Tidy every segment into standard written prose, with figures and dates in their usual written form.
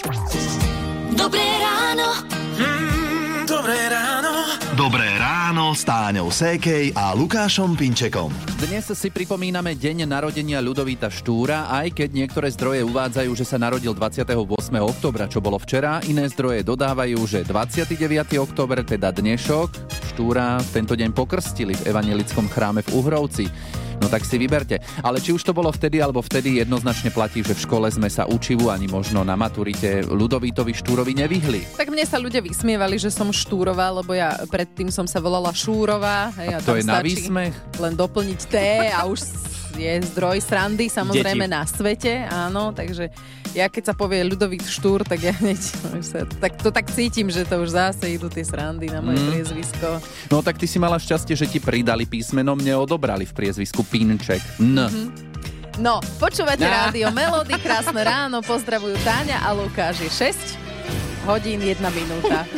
Dobré ráno. Dobré ráno. Dobré ráno s Táňou Sékej a Lukášom Pinčekom. Dnes si pripomíname deň narodenia Ľudovíta Štúra, aj keď niektoré zdroje uvádzajú, že sa narodil 28. októbra, čo bolo včera. Iné zdroje dodávajú, že 29. október, teda dnešok, Štúra v tento deň pokrstili v evanjelickom chráme v Uhrovci. No tak si vyberte. Ale či už to bolo vtedy alebo vtedy, jednoznačne platí, že v škole sme sa učivu ani možno na maturite Ľudovítovi Štúrovi nevyhli. Tak mne sa ľudia vysmievali, že som Štúrová, lebo ja predtým som sa volala Šúrová. A to je na výsmech? Len doplniť T a už je zdroj srandy samozrejme na svete, áno, takže ja keď sa povie Ľudovít Štúr, tak ja hneď tak cítim, že to už zase idú tie srandy na moje priezvisko. No tak ty si mala šťastie, že ti pridali písmeno, mne odobrali v priezvisku Pinček. No, počúvate Rádio Melody, krásne ráno, pozdravujú Táňa a Lukáš, je 6 hodín 1 minúta.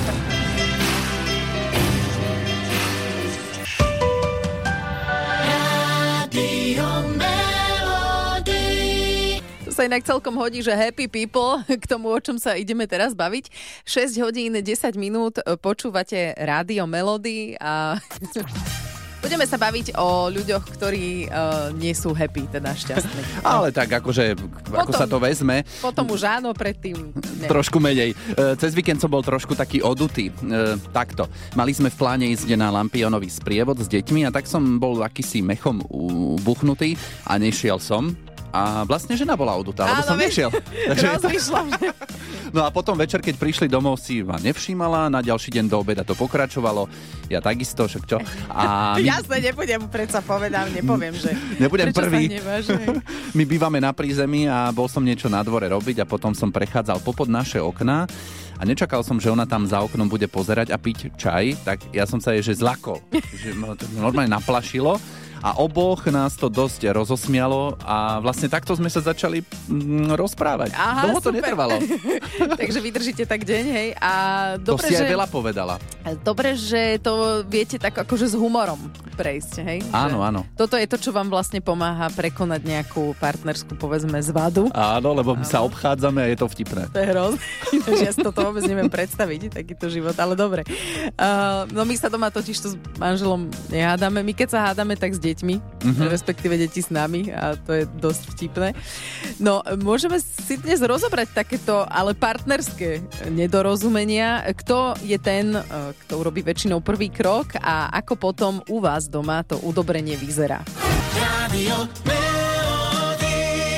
To sa inak celkom hodí, že happy people k tomu, o čom sa ideme teraz baviť. 6 hodín 10 minút počúvate Rádio Melody a budeme sa baviť o ľuďoch, ktorí nie sú happy, teda šťastní. Ale tak akože, ako sa to vezme. Potom už áno, predtým nie. Trošku menej. Cez víkend som bol trošku taký odutý. Takto. Mali sme v pláne ísť na Lampionový sprievod s deťmi a tak som bol akýsi mechom buchnutý a nešiel som. A vlastne žena bola odutá, lebo som nešiel. No a potom večer, keď prišli domov, si ma nevšímala, na ďalší deň do obeda to pokračovalo. Ja takisto, však čo? A Jasne, nebudem predsa nepoviem, že nebudem prvý. Neváš, My bývame na prízemí a bol som niečo na dvore robiť a potom som prechádzal popod naše okná a nečakal som, že ona tam za oknom bude pozerať a piť čaj, tak ja som sa jej že zlakol. Že ma to normálne naplašilo. A oboch nás to dosť rozosmialo a vlastne takto sme sa začali rozprávať. Aha, dlho to super. Netrvalo. Takže vydržíte tak deň, hej. A dobre, to si aj veľa povedala. Dobre, že to viete tak akože s humorom prejsť, hej. Áno, áno. Toto je to, čo vám vlastne pomáha prekonať nejakú partnerskú, povedzme, zvadu. Áno, lebo my sa obchádzame a je to vtipné. To je hrozné. Ja si toto vôbec neviem predstaviť, takýto život, ale dobre. No my sa doma totiž to s manželom nehádame. My keď sa hádame, tak s deťmi, respektíve deti s nami a to je dosť vtipné. No, môžeme si dnes rozobrať takéto, ale partnerské nedorozumenia. Kto je ten, kto urobí väčšinou prvý krok a ako potom u vás doma to udobrenie vyzerá. Rádio Melody.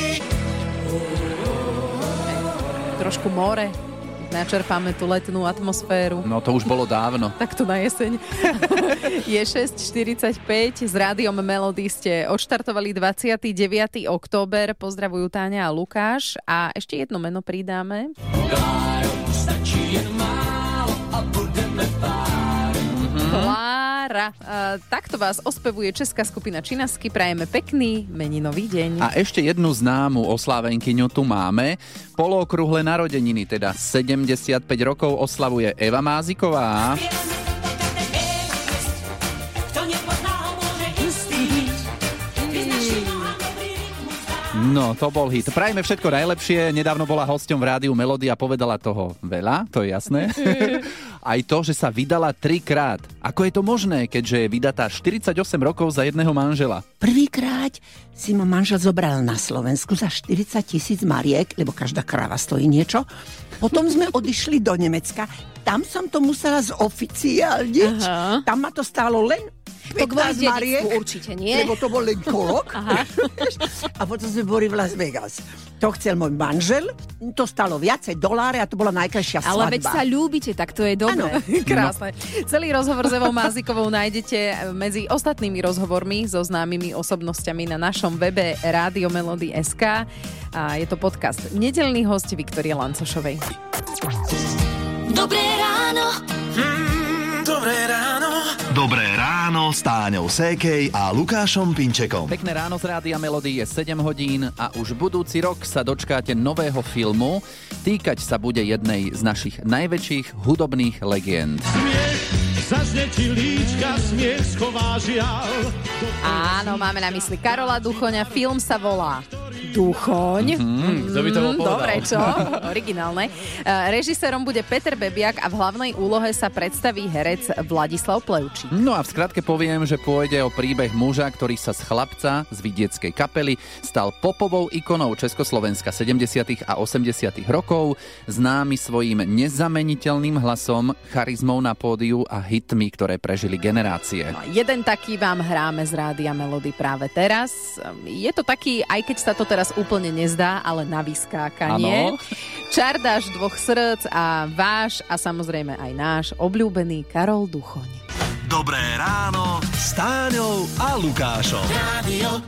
Trošku more. Načerpáme tú letnú atmosféru. No to už bolo dávno. Tak to na jeseň. Je 6:45. S Rádiom Melody ste odštartovali 29. október. Pozdravujú Táňa a Lukáš. A ešte jedno meno pridáme. Klára. Takto vás ospevuje česká skupina Činasky. Prajeme pekný meninový deň. A ešte jednu známu oslávenkyňu tu máme. Polookrúhle narodeniny, teda 75 rokov oslavuje Eva Máziková. No, to bol hit. Prajme všetko najlepšie. Nedávno bola hosťom v Rádiu Melody a povedala toho veľa, to je jasné. Aj to, že sa vydala 3-krát. Ako je to možné, keďže je vydatá 48 rokov za jedného manžela? Prvýkrát si ma manžel zobral na Slovensku za 40 000 mariek, lebo každá kráva stojí niečo. Potom sme odišli do Nemecka. Tam som to musela zoficiálniť. Aha. Tam ma to stálo len 15 mariek. Určite nie. Lebo to bol len kolok. A potom sme boli v Las Vegas. To chcel môj manžel. To stalo viacej $, a to bola najkrajšia svadba. Ale veď sa ľúbite, tak to je dobré. Krásne. No. Celý rozhovor s Evou Mázikovou nájdete medzi ostatnými rozhovormi so známymi osobnosťami na našom webe radiomelody.sk. A je to podcast Nedeľný hosť Viktorie Lancošovej. Dobré ráno. Dobré ráno. Dobré ráno s Táňou Sékej a Lukášom Pinčekom. Pekné ráno z Rádia Melody, je 7 hodín a už budúci rok sa dočkáte nového filmu. Týkať sa bude jednej z našich najväčších hudobných legend. Zaznie ti líčka, smiech schová žiaľ. Áno, máme na mysli Karola Duchoňa. Film sa volá Duchoň. Kto by to bol povedal? Dobre, čo? Originálne. Režisérom bude Peter Bebiak a v hlavnej úlohe sa predstaví herec Vladislav Plevčík. No a v skratke poviem, že pôjde o príbeh muža, ktorý sa z chlapca z vidieckej kapely stal popovou ikonou Československa 70. a 80. rokov, známy svojím nezameniteľným hlasom, charizmou na pódiu a hitmi, ktoré prežili generácie. No, jeden taký vám hráme z Rádia Melody práve teraz. Je to taký, aj keď sa to teraz úplne nezdá, ale na vyskákanie. Áno. Čardáš dvoch srdc a váš a samozrejme aj náš obľúbený Karol Duchoň. Dobré ráno s Táňou a Lukášom. Radio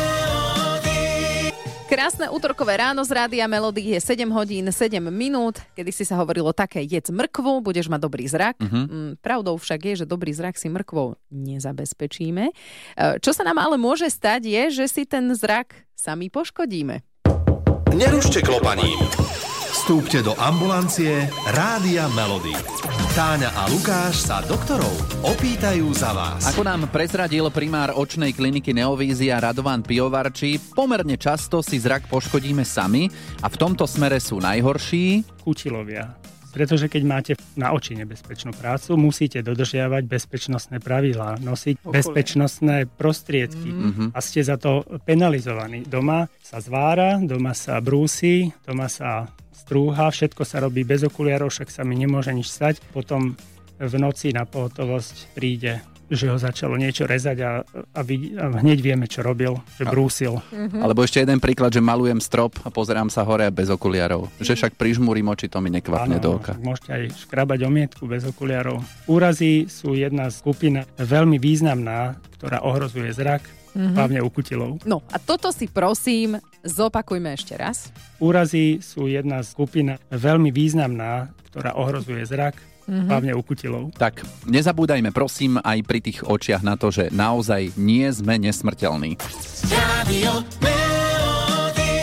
Melody. Krásne útorkové ráno z Rádia Melody je 7 hodín 7 minút. Kedy si sa hovorilo také, jedz mrkvu, budeš mať dobrý zrak. Pravdou však je, že dobrý zrak si mrkvou nezabezpečíme. Čo sa nám ale môže stať je, že si ten zrak sami poškodíme. Nerušte klopaním. Vstúpte do ambulancie Rádia Melody. Táňa a Lukáš sa doktorov opýtajú za vás. Ako nám prezradil primár očnej kliniky Neovízia Radovan Pivovarčí, pomerne často si zrak poškodíme sami a v tomto smere sú najhorší Kúčilovia. Pretože keď máte na oči nebezpečnú prácu, musíte dodržiavať bezpečnostné pravidlá, nosiť bezpečnostné prostriedky a ste za to penalizovaní. Doma sa zvára, doma sa brúsi, doma sa strúha, všetko sa robí bez okuliarov, však sa mi nemôže nič stať. Potom v noci na pohotovosť príde, že ho začalo niečo rezať a hneď vieme, čo robil, že brúsil. Alebo ešte jeden príklad, že malujem strop a pozerám sa hore bez okuliarov. Že však prižmúrim oči, to mi nekvapne do oka. Môžete aj škrabať omietku bez okuliarov. Úrazy sú jedna skupina veľmi významná, ktorá ohrozuje zrak, hlavne u kutilov. No a toto si prosím zopakujme ešte raz. Úrazy sú jedna skupina veľmi významná, ktorá ohrozuje zrak, hlavne u kutilov. Tak, nezabúdajme prosím aj pri tých očiach na to, že naozaj nie sme nesmrteľní. Radio Melody.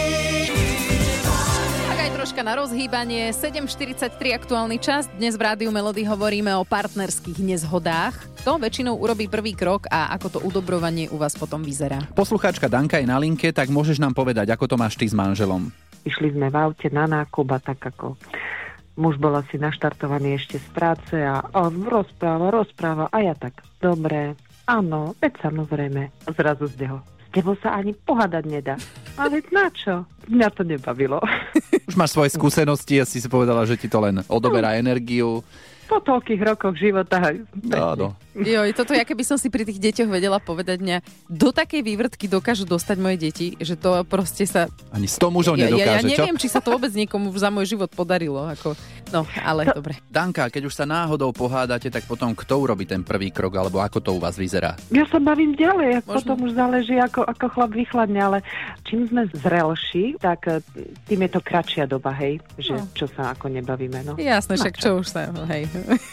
Tak aj troška na rozhýbanie. 7:43 aktuálny čas. Dnes v Rádiu Melody hovoríme o partnerských nezhodách. To väčšinou urobí prvý krok a ako to udobrovanie u vás potom vyzerá. Poslucháčka Danka je na linke, tak môžeš nám povedať, ako to máš ty s manželom? Išli sme v aute na nákup a tak ako muž bol asi naštartovaný ešte z práce a rozpráva a ja tak, dobre, áno, veď samozrejme, zrazu z neho. S tebou sa ani pohádať nedá. Ale na čo? Mňa to nebavilo. Už máš svoje skúsenosti a si povedala, že ti to len odoberá energiu. Po toľkých rokoch života. Áno. Joj, toto ja keby som si pri tých deťoch vedela povedať, mňa do takej vývrtky dokážu dostať moje deti, že to proste sa... Ani 100 mužov nedokáže, ja neviem, či sa to vôbec niekomu za môj život podarilo. No, ale dobre. Danka, keď už sa náhodou pohádate, tak potom kto urobí ten prvý krok, alebo ako to u vás vyzerá? Ja sa bavím ďalej, potom už záleží, ako chlap vychladne, ale čím sme zrelší, tak tým je to kratšia doba, hej, že čo sa ako nebavíme. No. Jasné, však čo už sa, hej.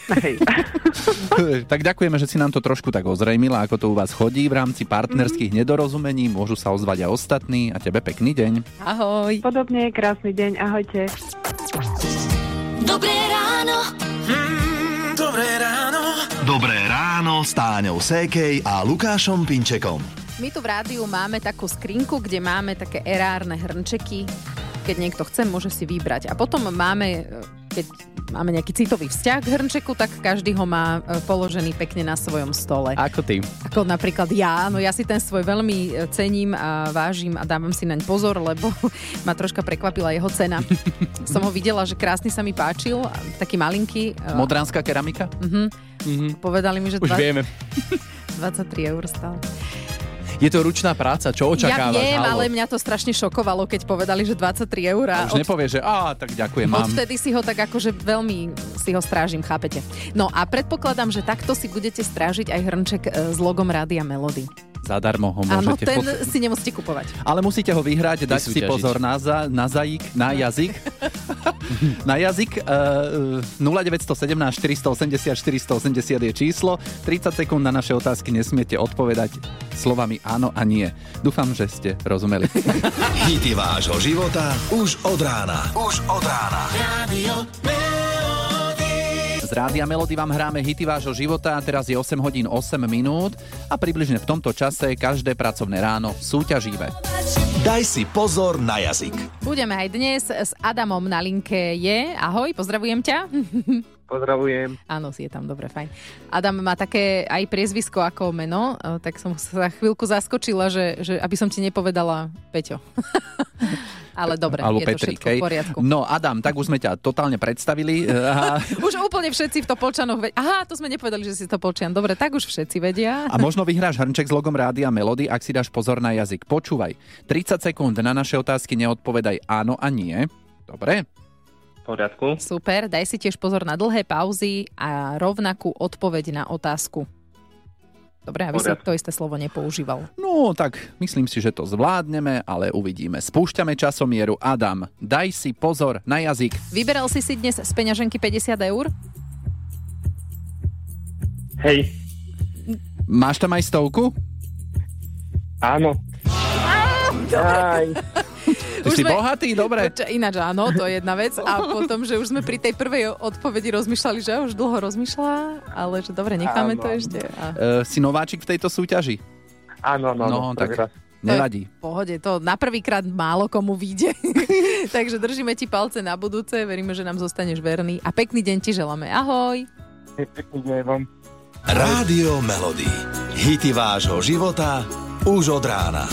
Tak ďakujeme, že si nám to trošku tak ozrejmila, ako to u vás chodí v rámci partnerských nedorozumení. Môžu sa ozvať aj ostatní a tebe pekný deň. Ahoj. Podobne, krásny deň, ahojte. Dobré ráno. Dobré ráno. Dobré ráno s Táňou Sékej a Lukášom Pinčekom. My tu v rádiu máme takú skrinku, kde máme také erárne hrnčeky. Keď niekto chce, môže si vybrať. A potom máme, keď máme nejaký citový vzťah k hrnčeku, tak každý ho má položený pekne na svojom stole. Ako ty? Ako napríklad ja. No ja si ten svoj veľmi cením a vážim a dávam si naň pozor, lebo ma troška prekvapila jeho cena. Som ho videla, že krásny sa mi páčil, taký malinký. Modránska keramika? Povedali mi, že už vieme. 23 eur stál. Je to ručná práca, čo očakávaš? Ja viem, ale mňa to strašne šokovalo, keď povedali, že 23 eur. A už nepovieš, že tak ďakujem, mám. Odtedy si ho tak akože veľmi si ho strážim, chápete? No a predpokladám, že takto si budete strážiť aj hrnček s logom Rádia Melody. Zadarmo ho môžete. Áno, ten si nemusíte kupovať. Ale musíte ho vyhrať, dať si pozor na jazyk. Na jazyk 0917 480 480 je číslo. 30 sekúnd na naše otázky nesmiete odpovedať slovami áno a nie. Dúfam, že ste rozumeli. Hity vášho života už od rána. Radio Melody. Z Rádia Melody vám hráme hity vášho života. Teraz je 8 hodín 8 minút a približne v tomto čase každé pracovné ráno súťažíme. Daj si pozor na jazyk. Budeme aj dnes s Adamom na linke je. Ahoj, pozdravujem ťa. Pozdravujem. Áno, si je tam, dobre, fajn. Adam má také aj priezvisko ako meno, tak som sa chvíľku zaskočila, že aby som ti nepovedala Peťo. Ale dobre, alebo je Petrík, to všetko v poriadku. No Adam, tak už sme ťa totálne predstavili. Už úplne všetci v Topolčanoch vedia. Aha, to sme nepovedali, že si Topolčian. Dobre, tak už všetci vedia. A možno vyhráš hrnček s logom Rádia Melody, ak si dáš pozor na jazyk. Počúvaj, 30 sekúnd na naše otázky neodpovedaj áno a nie. Dobre? V poriadku. Super, daj si tiež pozor na dlhé pauzy a rovnakú odpoveď na otázku. Dobre, aby si to isté slovo nepoužíval. No, tak myslím si, že to zvládneme, ale uvidíme. Spúšťame časomieru. Adam, daj si pozor na jazyk. Vyberal si dnes z peňaženky 50 eur? Hej. Máš tam aj 100? Áno. Dobre. Ty si bohatý, dobre. Ináč áno, to je jedna vec. A potom, že už sme pri tej prvej odpovedi rozmýšľali, že už dlho rozmýšľa, ale že dobre, necháme to ešte. Si nováčik v tejto súťaži? Áno. No, tak nevadí. V pohode, to na prvýkrát málo komu vyjde. Takže držíme ti palce na budúce, veríme, že nám zostaneš verný a pekný deň ti želáme. Ahoj. Pekný deň vám. Rádio Melody. Hity vášho života už od rána.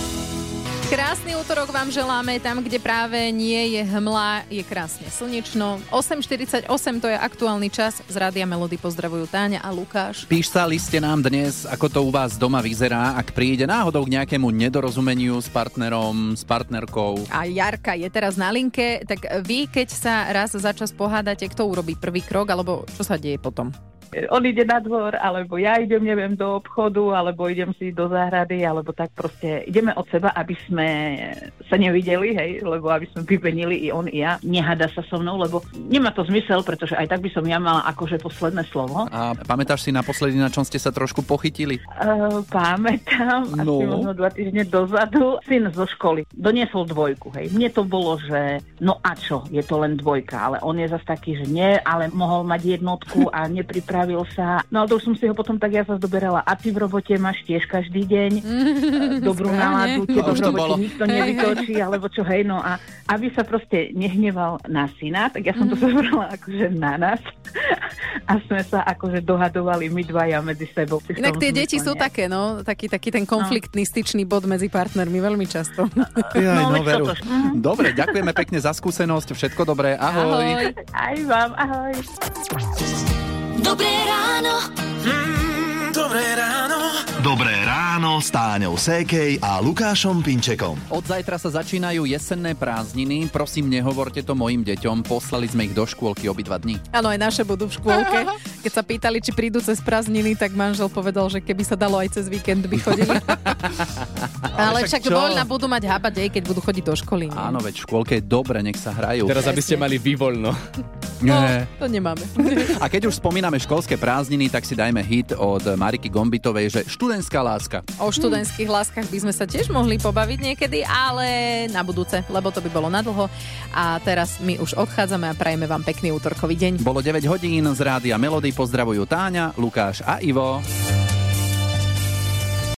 Krásny útorok vám želáme, tam, kde práve nie je hmla, je krásne slnečno. 8.48 to je aktuálny čas, z Rádia Melody pozdravujú Táňa a Lukáš. Písali ste nám dnes, ako to u vás doma vyzerá, ak príde náhodou k nejakému nedorozumeniu s partnerom, s partnerkou. A Jarka je teraz na linke, tak vy, keď sa raz za čas pohádate, kto urobí prvý krok, alebo čo sa deje potom? On ide na dvor, alebo ja idem, neviem, do obchodu, alebo idem si do záhrady, alebo tak proste ideme od seba, aby sme sa nevideli, hej, lebo aby sme vypenili i on, i ja. Nehada sa so mnou, lebo nemá to zmysel, pretože aj tak by som ja mala akože posledné slovo. A pamätáš si naposledy, na čom ste sa trošku pochytili? Pamätám, asi možno 2 týždne dozadu. Syn zo školy doniesol 2, hej. Mne to bolo, že no a čo, je to len 2, ale on je zase taký, že nie, ale mohol mať 1 a nepripravil sa. No ale to už som si ho potom tak ja zase doberala. A ty v robote máš tiež každý deň dobrú náladu, teba v robote nikto nevytočí, alebo čo, hej, no a aby sa proste nehneval na syna, tak ja som to zobrala akože na nás a sme sa akože dohadovali my dvaja medzi sebou. Inak tie deti sú také, no, taký ten konfliktný styčný bod medzi partnermi veľmi často. Veru. Dobre, ďakujeme pekne za skúsenosť, všetko dobré, ahoj. Aj vám, ahoj. Dobré ráno. Dobré ráno. Dobré ráno s Táňou Sékej a Lukášom Pinčekom. Od zajtra sa začínajú jesenné prázdniny. Prosím, nehovorte to mojim deťom. Poslali sme ich do škôlky obidva dni. Áno, aj naše budú v škôlke. Keď sa pýtali, či prídu cez prázdniny, tak manžel povedal, že keby sa dalo aj cez víkend by chodili. Ale však voľna budú mať habať, keď budú chodiť do školy. Nie? Áno, veď v škôlke je dobre, nech sa hrajú. Teraz, aby ste mali vývoľno. No, to nemáme. A keď už spomíname školské prázdniny, tak si dajme hit od Mariky Gombitovej, že študentská láska. O študentských láskach by sme sa tiež mohli pobaviť niekedy, ale na budúce, lebo to by bolo nadlho. A teraz my už odchádzame a prajeme vám pekný útorkový deň. Bolo 9 hodín z Rádia Melody, pozdravujú Táňa, Lukáš a Ivo.